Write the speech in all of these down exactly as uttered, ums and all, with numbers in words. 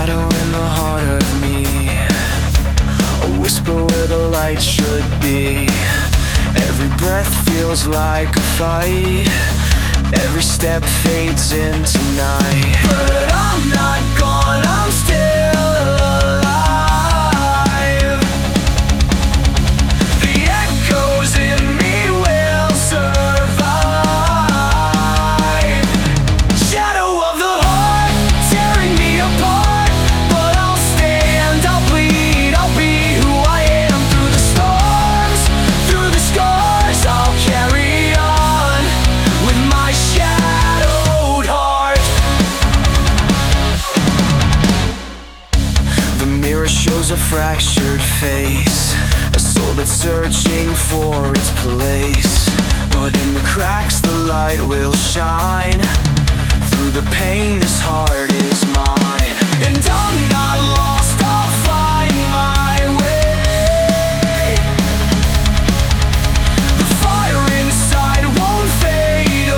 shadow in the heart of me, a whisper where the light should be. Every breath feels like a fight, every step fades into night. But I'm not gone, I'm still alive. The echoes in me will survive. Shadow of the heart, tearing me apart, but I'll stand, I'll bleed, I'll be who I am. Through the storms, through the scars, I'll carry on with my shadowed heart. The mirror shows a fractured face, a soul that's searching for its place. But in the cracks the light will shine. Through the pain this heart is mine. And I'm not lost, I'll find my way. The fire inside won't fade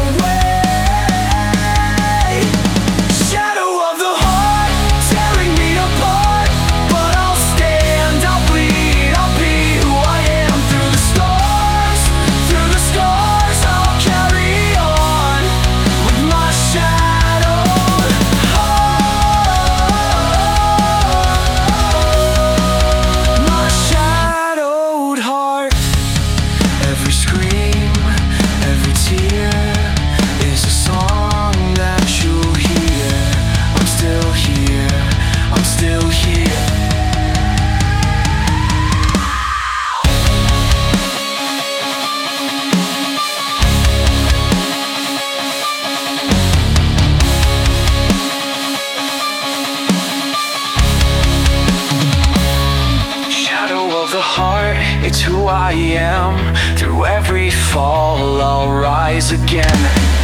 away. Shadow of the heart, tearing me apart, but I'll stand, I'll bleed, I'll be who I am. Through the storms, through the scars, I'll carry on with my shadowed heart. My shadowed heart. Every scream, every tear is a song that you'll hear. I'm still here, I'm still here. Shadow of the heart, it's who I am. Through every fall I'll rise again.